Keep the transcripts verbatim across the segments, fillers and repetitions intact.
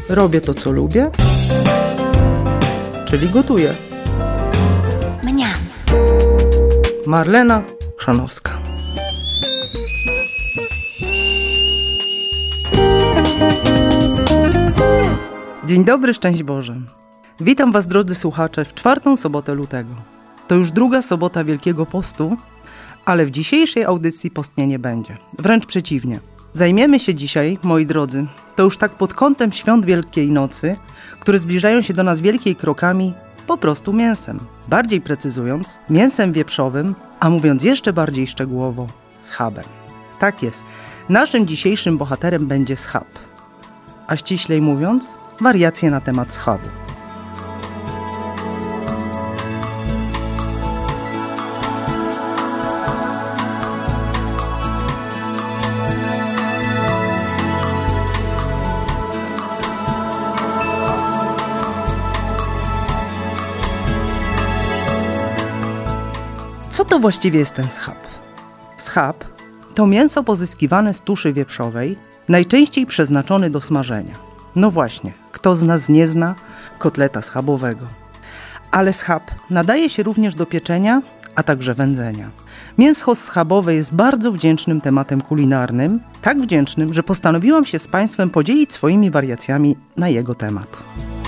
Robię to, co lubię, czyli gotuję. Mniam. Marlena Chrzanowska. Dzień dobry, szczęść Boże. Witam Was, drodzy słuchacze, w czwartą sobotę lutego. To już druga sobota Wielkiego Postu, ale w dzisiejszej audycji postnie nie będzie. Wręcz przeciwnie. Zajmiemy się dzisiaj, moi drodzy, to już tak pod kątem świąt Wielkiej Nocy, które zbliżają się do nas wielkiej krokami, po prostu mięsem. Bardziej precyzując, mięsem wieprzowym, a mówiąc jeszcze bardziej szczegółowo, schabem. Tak jest. Naszym dzisiejszym bohaterem będzie schab. A ściślej mówiąc, wariacje na temat schabu. Co to właściwie jest ten schab? Schab to mięso pozyskiwane z tuszy wieprzowej, najczęściej przeznaczony do smażenia. No właśnie, kto z nas nie zna kotleta schabowego? Ale schab nadaje się również do pieczenia, a także wędzenia. Mięso schabowe jest bardzo wdzięcznym tematem kulinarnym, tak wdzięcznym, że postanowiłam się z Państwem podzielić swoimi wariacjami na jego temat.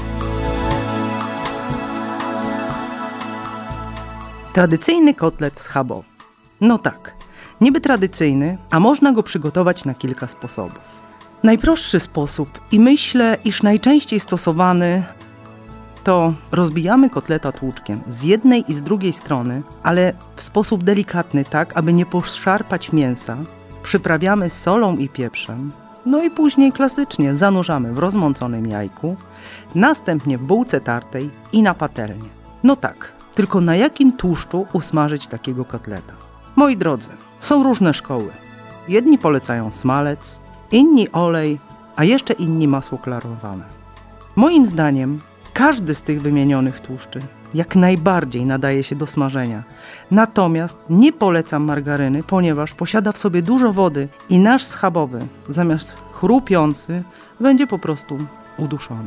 Tradycyjny kotlet schabowy. No tak, niby tradycyjny, a można go przygotować na kilka sposobów. Najprostszy sposób i myślę, iż najczęściej stosowany, to rozbijamy kotleta tłuczkiem z jednej i z drugiej strony, ale w sposób delikatny, tak aby nie poszarpać mięsa. Przyprawiamy solą i pieprzem, no i później klasycznie zanurzamy w rozmąconym jajku, następnie w bułce tartej i na patelnię. No tak, tylko na jakim tłuszczu usmażyć takiego kotleta? Moi drodzy, są różne szkoły. Jedni polecają smalec, inni olej, a jeszcze inni masło klarowane. Moim zdaniem każdy z tych wymienionych tłuszczy jak najbardziej nadaje się do smażenia. Natomiast nie polecam margaryny, ponieważ posiada w sobie dużo wody i nasz schabowy, zamiast chrupiący, będzie po prostu uduszony.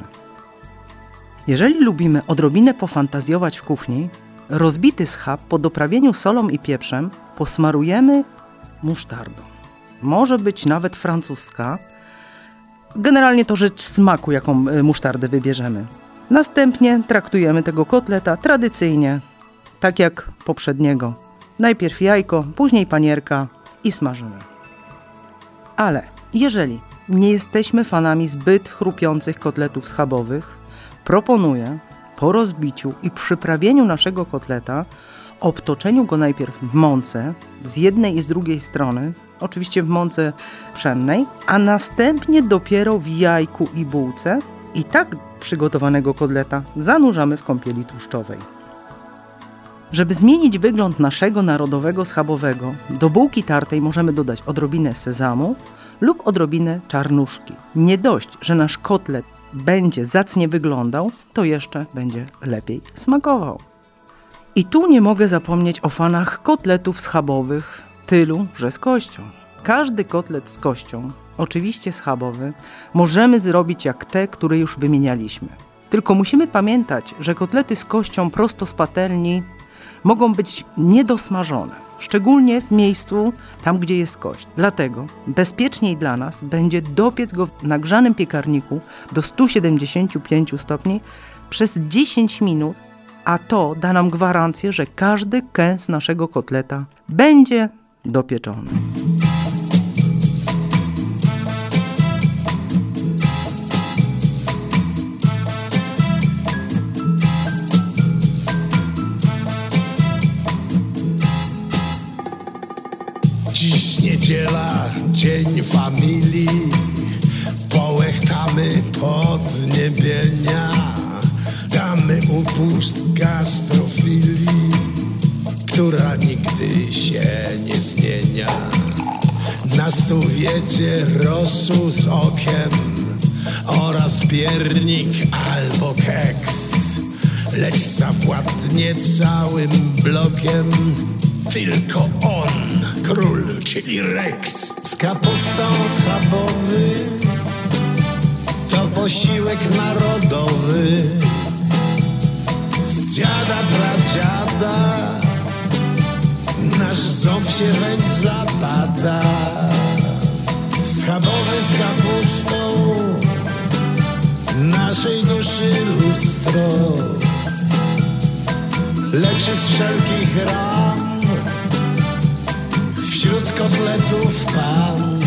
Jeżeli lubimy odrobinę pofantazjować w kuchni, rozbity schab po doprawieniu solą i pieprzem posmarujemy musztardą. Może być nawet francuska. Generalnie to rzecz smaku, jaką musztardę wybierzemy. Następnie traktujemy tego kotleta tradycyjnie, tak jak poprzedniego. Najpierw jajko, później panierka i smażymy. Ale jeżeli nie jesteśmy fanami zbyt chrupiących kotletów schabowych, proponuję po rozbiciu i przyprawieniu naszego kotleta obtoczeniu go najpierw w mące z jednej i z drugiej strony, oczywiście w mące pszennej, a następnie dopiero w jajku i bułce i tak przygotowanego kotleta zanurzamy w kąpieli tłuszczowej. Żeby zmienić wygląd naszego narodowego schabowego, do bułki tartej możemy dodać odrobinę sezamu lub odrobinę czarnuszki. Nie dość, że nasz kotlet będzie zacnie wyglądał, to jeszcze będzie lepiej smakował. I tu nie mogę zapomnieć o fanach kotletów schabowych, tylu, że z kością. Każdy kotlet z kością, oczywiście schabowy, możemy zrobić jak te, które już wymienialiśmy. Tylko musimy pamiętać, że kotlety z kością prosto z patelni mogą być niedosmażone, szczególnie w miejscu tam, gdzie jest kość. Dlatego bezpieczniej dla nas będzie dopiec go w nagrzanym piekarniku do stu siedemdziesięciu pięciu stopni przez dziesięć minut, a to da nam gwarancję, że każdy kęs naszego kotleta będzie dopieczony. Dziś niedziela, dzień familii, połechtamy podniebienia, damy upust gastrofilii, która nigdy się nie zmienia. Na stół wiedzie rosół z okiem oraz piernik albo keks, lecz zawładnie całym blokiem tylko on, król, czyli Rex. Z kapustą schabowy to posiłek narodowy. Z dziada, pradziada nasz ząb się weń zapada. Schabowy z kapustą, naszej duszy lustro, leczy z wszelkich ran, wśród kotletów pan.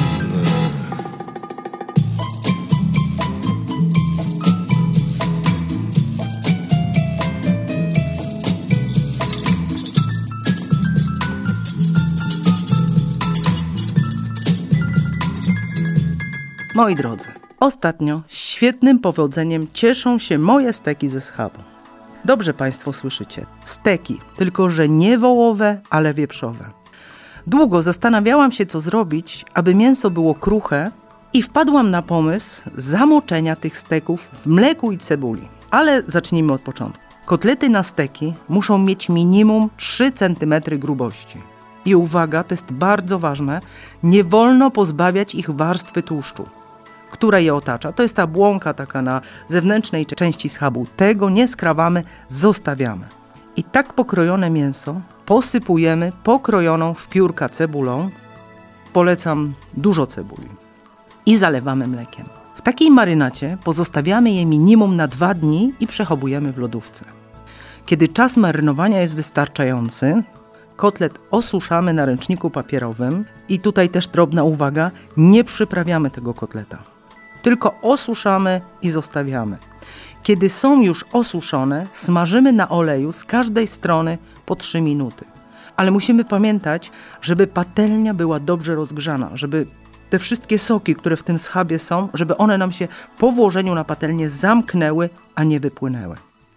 Moi drodzy, ostatnio świetnym powodzeniem cieszą się moje steki ze schabu. Dobrze Państwo słyszycie, steki, tylko że nie wołowe, ale wieprzowe. Długo zastanawiałam się, co zrobić, aby mięso było kruche i wpadłam na pomysł zamoczenia tych steków w mleku i cebuli. Ale zacznijmy od początku. Kotlety na steki muszą mieć minimum trzy centymetry grubości. I uwaga, to jest bardzo ważne, nie wolno pozbawiać ich warstwy tłuszczu, która je otacza. To jest ta błonka taka na zewnętrznej części schabu. Tego nie skrawamy, zostawiamy. I tak pokrojone mięso posypujemy pokrojoną w piórka cebulą. Polecam dużo cebuli. I zalewamy mlekiem. W takiej marynacie pozostawiamy je minimum na dwa dni i przechowujemy w lodówce. Kiedy czas marynowania jest wystarczający, kotlet osuszamy na ręczniku papierowym i tutaj też drobna uwaga, nie przyprawiamy tego kotleta. Tylko osuszamy i zostawiamy. Kiedy są już osuszone, smażymy na oleju z każdej strony po trzy minuty. Ale musimy pamiętać, żeby patelnia była dobrze rozgrzana, żeby te wszystkie soki, które w tym schabie są, żeby one nam się po włożeniu na patelnię zamknęły, a nie wypłynęły.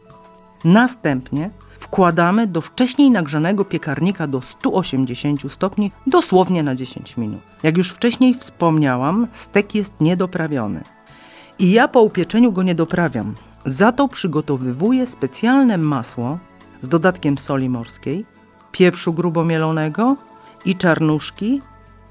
Następnie wkładamy do wcześniej nagrzanego piekarnika do stu osiemdziesięciu stopni dosłownie na dziesięć minut. Jak już wcześniej wspomniałam, stek jest niedoprawiony. I ja po upieczeniu go nie doprawiam. Za to przygotowywuję specjalne masło z dodatkiem soli morskiej, pieprzu grubomielonego i czarnuszki.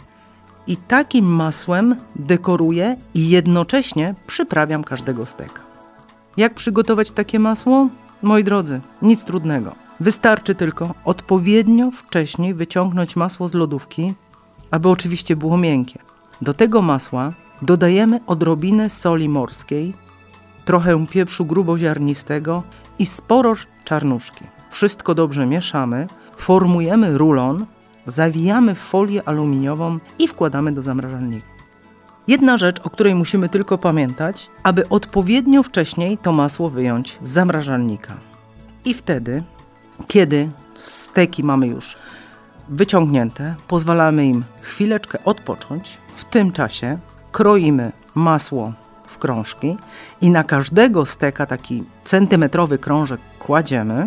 I takim masłem dekoruję i jednocześnie przyprawiam każdego steka. Jak przygotować takie masło? Moi drodzy, nic trudnego. Wystarczy tylko odpowiednio wcześniej wyciągnąć masło z lodówki, aby oczywiście było miękkie. Do tego masła dodajemy odrobinę soli morskiej, trochę pieprzu gruboziarnistego i sporo czarnuszki. Wszystko dobrze mieszamy, formujemy rulon, zawijamy w folię aluminiową i wkładamy do zamrażalnika. Jedna rzecz, o której musimy tylko pamiętać, aby odpowiednio wcześniej to masło wyjąć z zamrażalnika. I wtedy, kiedy steki mamy już wyciągnięte, pozwalamy im chwileczkę odpocząć. W tym czasie kroimy masło w krążki i na każdego steka taki centymetrowy krążek kładziemy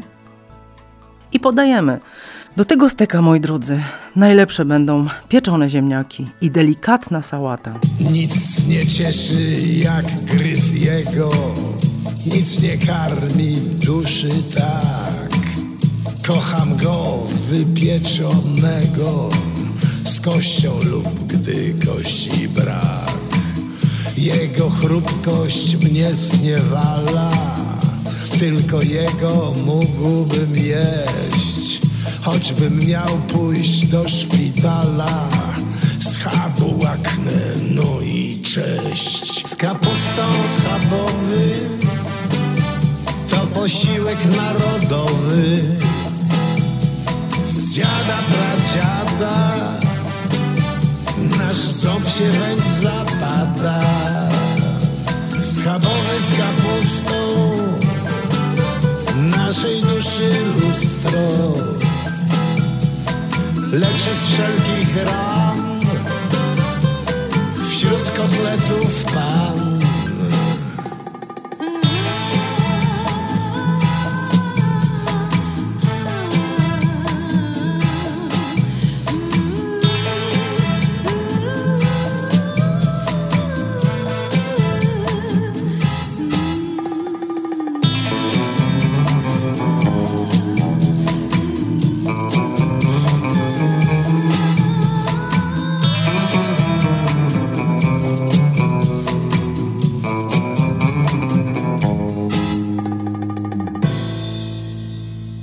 i podajemy. Do tego steka, moi drodzy, najlepsze będą pieczone ziemniaki i delikatna sałata. Nic nie cieszy jak gryz jego, nic nie karmi duszy tak. Kocham go wypieczonego, z kością lub gdy kości brak. Jego chrupkość mnie zniewala, tylko jego mógłbym jeść. Choćbym miał pójść do szpitala, schabu łaknę, no i cześć. Z kapustą schabowy, to posiłek narodowy. Z dziada, pradziada, nasz ząb się weń zapada. Schabowy z kapustą, naszej duszy lustro, leczy z wszelkich ran, wśród kotletów pan.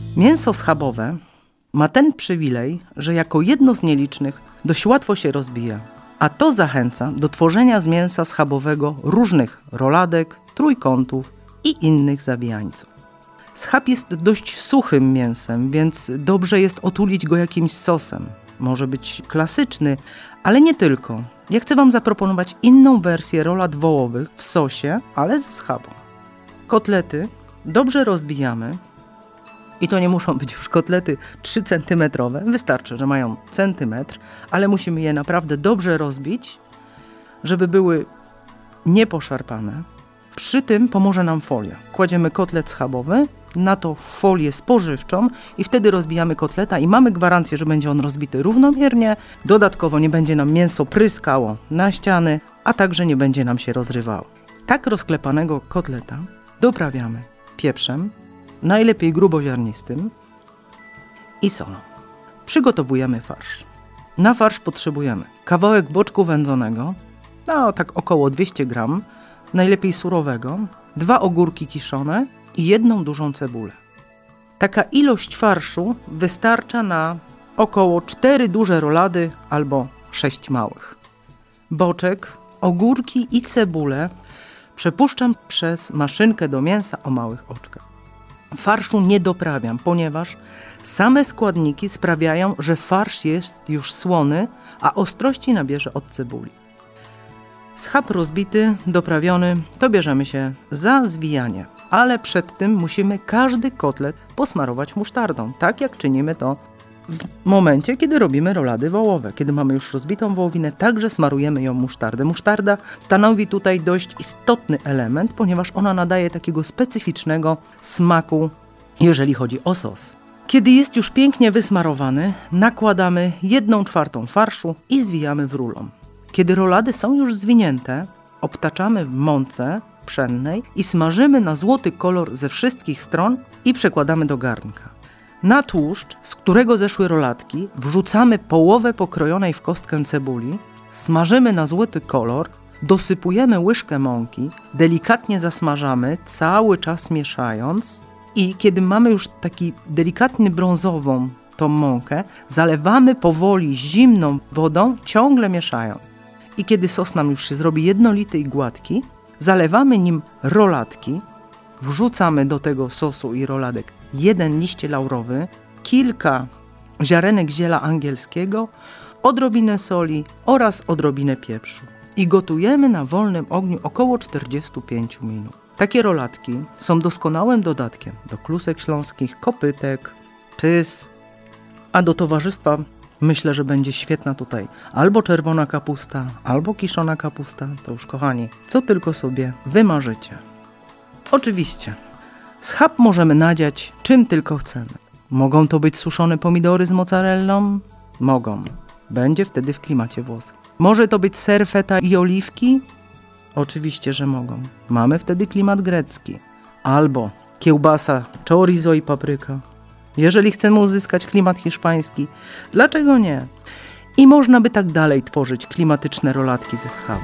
Mięso schabowe ma ten przywilej, że jako jedno z nielicznych dość łatwo się rozbija, a to zachęca do tworzenia z mięsa schabowego różnych roladek, trójkątów i innych zawijańców. Schab jest dość suchym mięsem, więc dobrze jest otulić go jakimś sosem. Może być klasyczny, ale nie tylko. Ja chcę Wam zaproponować inną wersję rolad wołowych w sosie, ale ze schabu. Kotlety dobrze rozbijamy i to nie muszą być już kotlety trzy centymetrowe. Wystarczy, że mają centymetr, ale musimy je naprawdę dobrze rozbić, żeby były nieposzarpane. Przy tym pomoże nam folia. Kładziemy kotlet schabowy, na to folię spożywczą i wtedy rozbijamy kotleta i mamy gwarancję, że będzie on rozbity równomiernie. Dodatkowo nie będzie nam mięso pryskało na ściany, a także nie będzie nam się rozrywało. Tak rozklepanego kotleta doprawiamy pieprzem, najlepiej gruboziarnistym i solą. Przygotowujemy farsz. Na farsz potrzebujemy kawałek boczku wędzonego, no tak około dwieście gram, najlepiej surowego, dwa ogórki kiszone i jedną dużą cebulę. Taka ilość farszu wystarcza na około cztery duże rolady albo sześć małych. Boczek, ogórki i cebulę przepuszczam przez maszynkę do mięsa o małych oczkach. Farszu nie doprawiam, ponieważ same składniki sprawiają, że farsz jest już słony, a ostrości nabierze od cebuli. Schab rozbity, doprawiony, to bierzemy się za zwijanie, ale przed tym musimy każdy kotlet posmarować musztardą, tak jak czynimy to w momencie, kiedy robimy rolady wołowe. Kiedy mamy już rozbitą wołowinę, także smarujemy ją musztardę. Musztarda stanowi tutaj dość istotny element, ponieważ ona nadaje takiego specyficznego smaku, jeżeli chodzi o sos. Kiedy jest już pięknie wysmarowany, nakładamy jedną czwartą farszu i zwijamy w rulon. Kiedy rolady są już zwinięte, obtaczamy w mące pszennej i smażymy na złoty kolor ze wszystkich stron i przekładamy do garnka. Na tłuszcz, z którego zeszły roladki, wrzucamy połowę pokrojonej w kostkę cebuli, smażymy na złoty kolor, dosypujemy łyżkę mąki, delikatnie zasmażamy, cały czas mieszając i kiedy mamy już taki delikatnie brązową tą mąkę, zalewamy powoli zimną wodą, ciągle mieszając. I kiedy sos nam już się zrobi jednolity i gładki, zalewamy nim roladki, wrzucamy do tego sosu i roladek jeden liście laurowy, kilka ziarenek ziela angielskiego, odrobinę soli oraz odrobinę pieprzu. I gotujemy na wolnym ogniu około czterdzieści pięć minut. Takie roladki są doskonałym dodatkiem do klusek śląskich, kopytek, pys, a do towarzystwa myślę, że będzie świetna tutaj albo czerwona kapusta, albo kiszona kapusta. To już, kochani, co tylko sobie wymarzycie. Oczywiście, schab możemy nadziać czym tylko chcemy. Mogą to być suszone pomidory z mozzarellą? Mogą. Będzie wtedy w klimacie włoskim. Może to być ser feta i oliwki? Oczywiście, że mogą. Mamy wtedy klimat grecki. Albo kiełbasa, chorizo i papryka. Jeżeli chcemy uzyskać klimat hiszpański, dlaczego nie? I można by tak dalej tworzyć klimatyczne roladki ze schabu.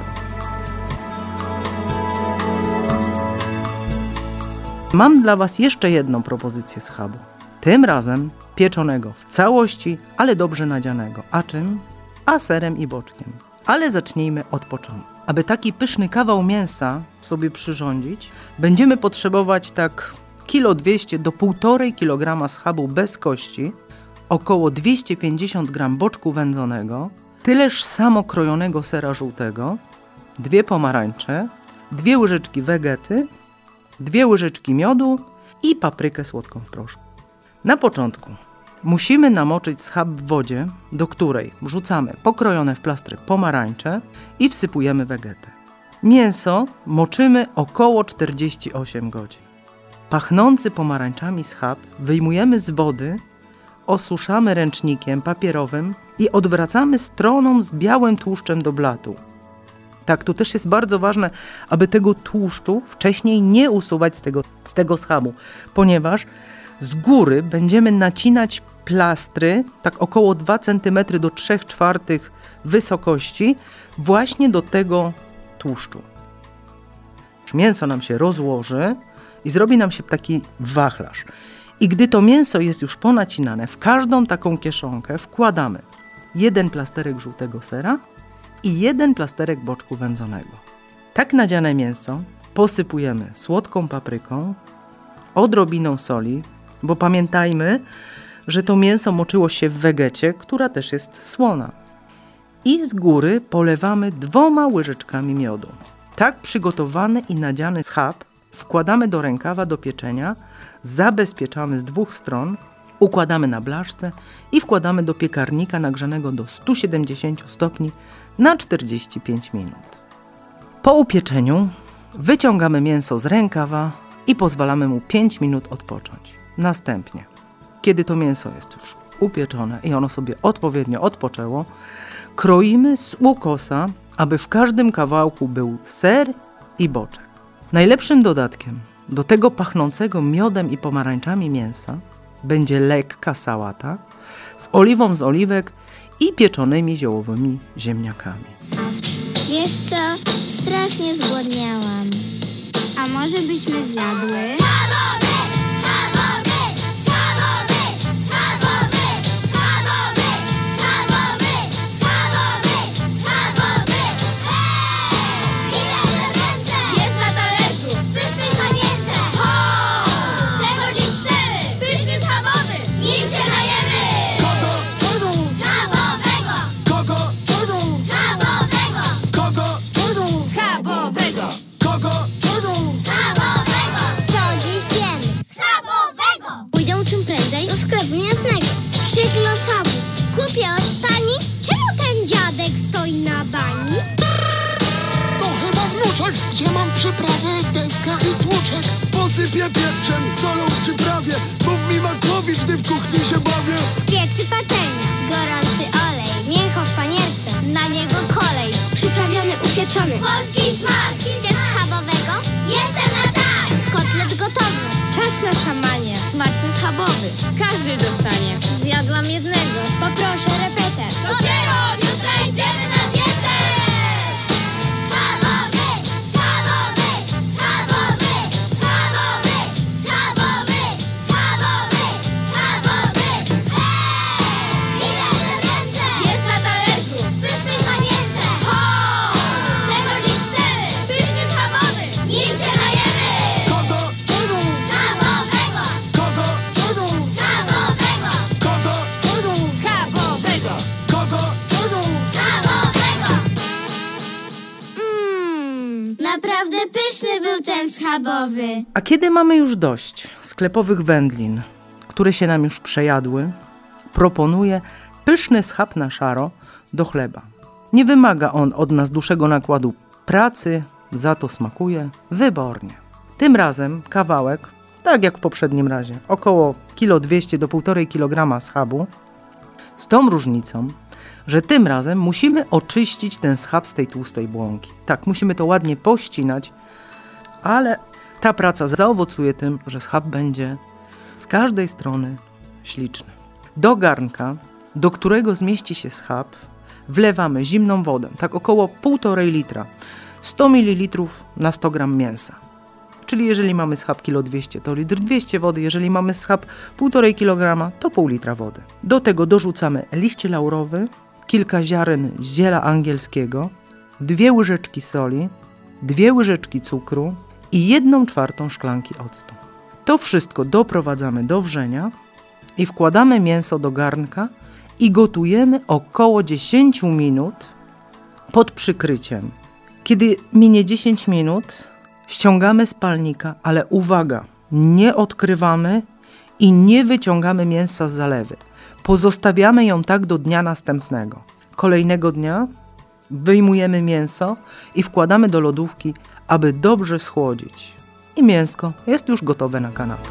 Mam dla Was jeszcze jedną propozycję schabu. Tym razem pieczonego w całości, ale dobrze nadzianego. A czym? A serem i boczkiem. Ale zacznijmy od początku. Aby taki pyszny kawał mięsa sobie przyrządzić, będziemy potrzebować tak kilo dwieście do półtorej kilograma schabu bez kości, około dwieście pięćdziesiąt gram boczku wędzonego, tyleż samo krojonego sera żółtego, dwie pomarańcze, dwie łyżeczki wegety, dwie łyżeczki miodu i paprykę słodką w proszku. Na początku musimy namoczyć schab w wodzie, do której wrzucamy pokrojone w plastry pomarańcze i wsypujemy wegetę. Mięso moczymy około czterdzieści osiem godzin. Pachnący pomarańczami schab wyjmujemy z wody, osuszamy ręcznikiem papierowym i odwracamy stroną z białym tłuszczem do blatu. Tak, tu też jest bardzo ważne, aby tego tłuszczu wcześniej nie usuwać z tego, z tego schabu, ponieważ z góry będziemy nacinać plastry, tak około dwa centymetry do trzy czwarte wysokości, właśnie do tego tłuszczu. Mięso nam się rozłoży i zrobi nam się taki wachlarz. I gdy to mięso jest już ponacinane, w każdą taką kieszonkę wkładamy jeden plasterek żółtego sera i jeden plasterek boczku wędzonego. Tak nadziane mięso posypujemy słodką papryką, odrobiną soli, bo pamiętajmy, że to mięso moczyło się w wegecie, która też jest słona. I z góry polewamy dwoma łyżeczkami miodu. Tak przygotowany i nadziany schab wkładamy do rękawa do pieczenia, zabezpieczamy z dwóch stron, układamy na blaszce i wkładamy do piekarnika nagrzanego do stu siedemdziesięciu stopni na czterdzieści pięć minut. Po upieczeniu wyciągamy mięso z rękawa i pozwalamy mu pięć minut odpocząć. Następnie, kiedy to mięso jest już upieczone i ono sobie odpowiednio odpoczęło, kroimy z ukosa, aby w każdym kawałku był ser i boczek. Najlepszym dodatkiem do tego pachnącego miodem i pomarańczami mięsa będzie lekka sałata z oliwą z oliwek i pieczonymi ziołowymi ziemniakami. Wiesz co? Strasznie zgłodniałam. A może byśmy zjadły? Kupię od pani? Czemu ten dziadek stoi na bani? To chyba wnuczek, gdzie mam przyprawę, deskę i tłuczek. Posypię pieprzem, solą przyprawię. Mów mi Makłowicz, gdy w kuchni się bawię. Pieczy patelnia, gorący olej, mięcho w panierce, na niego kolej, przyprawiony, upieczony. Polski smak! Chcesz schabowego? Jestem na tak! Kotlet gotowy, czas na szamanie, smaczny schabowy. Każdy dostanie. Zjadłam jednego, poproszę repeter. Dopiero jutro idziemy na dietę! Schabowy, schabowy, schabowy, schabowy, schabowy, schabowy, schabowy. Hej! Ile ręce? Jest na talerzu, w pysznej panience. Ho! Tego dziś chcemy, pyszny schabowy. Nim się najemy! Kogo? Czego? Schabowego! Kogo? Czego? Schabowego! Kogo? Czego? Schabowego! Kogo? Czego? Schabowego! Mmm, naprawdę pyszny był ten schabowy. A kiedy mamy już dość sklepowych wędlin, które się nam już przejadły, proponuję pyszny schab na szaro do chleba. Nie wymaga on od nas dłuższego nakładu pracy, za to smakuje wybornie. Tym razem kawałek, tak jak w poprzednim razie, około dwieście do półtorej kilograma schabu, z tą różnicą, że tym razem musimy oczyścić ten schab z tej tłustej błonki. Tak, musimy to ładnie pościnać, ale ta praca zaowocuje tym, że schab będzie z każdej strony śliczny. Do garnka, do którego zmieści się schab, wlewamy zimną wodę, tak około półtorej litra, sto mililitrów na sto gram mięsa. Czyli jeżeli mamy schab dwieście kilo, to litr dwieście wody, jeżeli mamy schab półtorej kilograma, to pół litra wody. Do tego dorzucamy liście laurowy, kilka ziaren ziela angielskiego, dwie łyżeczki soli, dwie łyżeczki cukru i jedną czwartą szklanki octu. To wszystko doprowadzamy do wrzenia i wkładamy mięso do garnka i gotujemy około dziesięć minut pod przykryciem. Kiedy minie dziesięć minut, ściągamy z palnika, ale uwaga, nie odkrywamy i nie wyciągamy mięsa z zalewy. Pozostawiamy ją tak do dnia następnego. Kolejnego dnia wyjmujemy mięso i wkładamy do lodówki, aby dobrze schłodzić. I mięsko jest już gotowe na kanapę.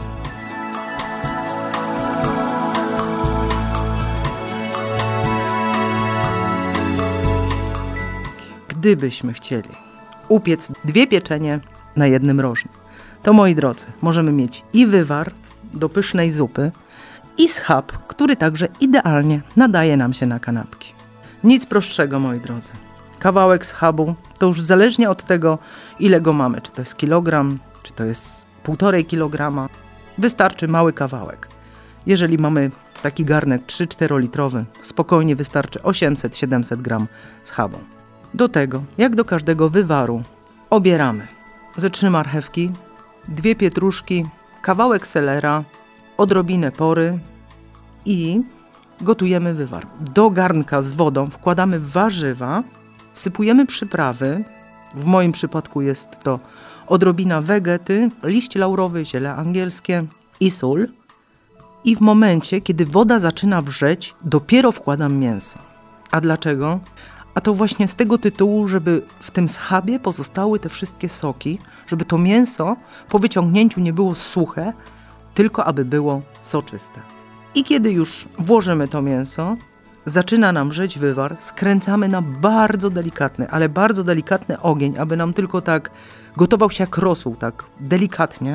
Gdybyśmy chcieli upiec dwie pieczenie na jednym rożnie, to moi drodzy, możemy mieć i wywar do pysznej zupy, i schab, który także idealnie nadaje nam się na kanapki. Nic prostszego, moi drodzy. Kawałek schabu to już zależnie od tego, ile go mamy, czy to jest kilogram, czy to jest półtorej kilograma. Wystarczy mały kawałek. Jeżeli mamy taki garnek trzy cztery litrowy, spokojnie wystarczy osiemset siedemset gram schabu. Do tego, jak do każdego wywaru, obieramy ze trzy marchewki, dwie pietruszki, kawałek selera, odrobinę pory i gotujemy wywar. Do garnka z wodą wkładamy warzywa, wsypujemy przyprawy. W moim przypadku jest to odrobina wegety, liść laurowy, ziele angielskie i sól. I w momencie, kiedy woda zaczyna wrzeć, dopiero wkładam mięso. A dlaczego? A to właśnie z tego tytułu, żeby w tym schabie pozostały te wszystkie soki, żeby to mięso po wyciągnięciu nie było suche, tylko aby było soczyste. I kiedy już włożymy to mięso, zaczyna nam wrzeć wywar, skręcamy na bardzo delikatny, ale bardzo delikatny ogień, aby nam tylko tak gotował się jak rosół, tak delikatnie.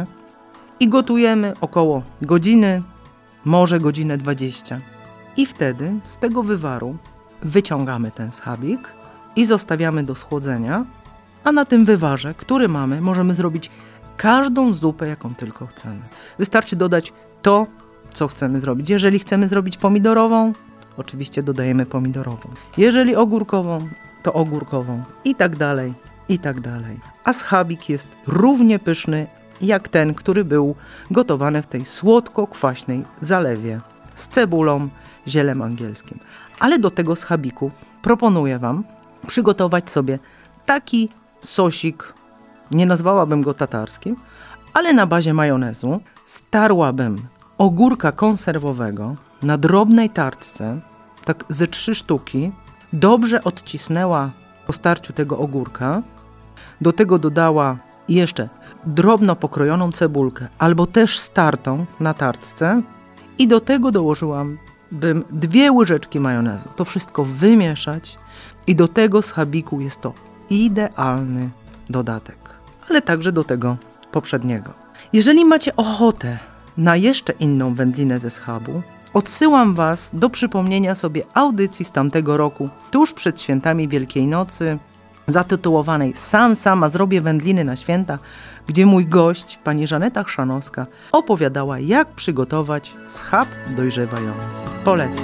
I gotujemy około godziny, może godzinę dwadzieścia. I wtedy z tego wywaru wyciągamy ten schabik i zostawiamy do schłodzenia, a na tym wywarze, który mamy, możemy zrobić każdą zupę, jaką tylko chcemy. Wystarczy dodać to, co chcemy zrobić. Jeżeli chcemy zrobić pomidorową, oczywiście dodajemy pomidorową. Jeżeli ogórkową, to ogórkową i tak dalej, i tak dalej. A schabik jest równie pyszny jak ten, który był gotowany w tej słodko-kwaśnej zalewie z cebulą, zielem angielskim. Ale do tego schabiku proponuję Wam przygotować sobie taki sosik, nie nazwałabym go tatarskim, ale na bazie majonezu. Starłabym ogórka konserwowego na drobnej tartce, tak ze trzy sztuki, dobrze odcisnęła po starciu tego ogórka, do tego dodała jeszcze drobno pokrojoną cebulkę, albo też startą na tartce i do tego dołożyłam bym dwie łyżeczki majonezu. To wszystko wymieszać i do tego schabiku jest to idealny dodatek, ale także do tego poprzedniego. Jeżeli macie ochotę na jeszcze inną wędlinę ze schabu, odsyłam Was do przypomnienia sobie audycji z tamtego roku, tuż przed świętami Wielkiej Nocy, zatytułowanej Sam sama zrobię wędliny na święta, gdzie mój gość, pani Żaneta Chrzanowska, opowiadała, jak przygotować schab dojrzewający. Polecam.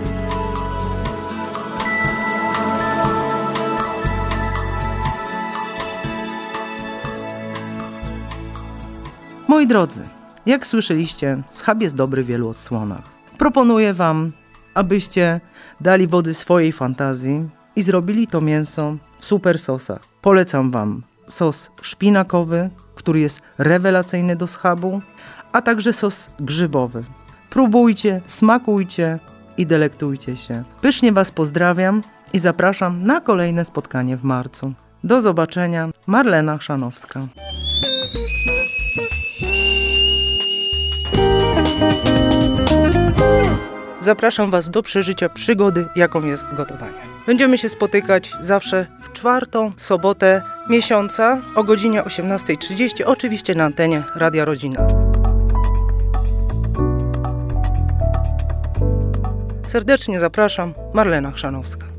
Moi drodzy, jak słyszeliście, schab jest dobry w wielu odsłonach. Proponuję Wam, abyście dali wody swojej fantazji i zrobili to mięso w super sosach. Polecam Wam sos szpinakowy, który jest rewelacyjny do schabu, a także sos grzybowy. Próbujcie, smakujcie i delektujcie się. Pysznie Was pozdrawiam i zapraszam na kolejne spotkanie w marcu. Do zobaczenia. Marlena Chrzanowska. Zapraszam Was do przeżycia przygody, jaką jest gotowanie. Będziemy się spotykać zawsze w czwartą sobotę miesiąca o godzinie osiemnasta trzydzieści, oczywiście na antenie Radia Rodzina. Serdecznie zapraszam, Marlena Chrzanowska.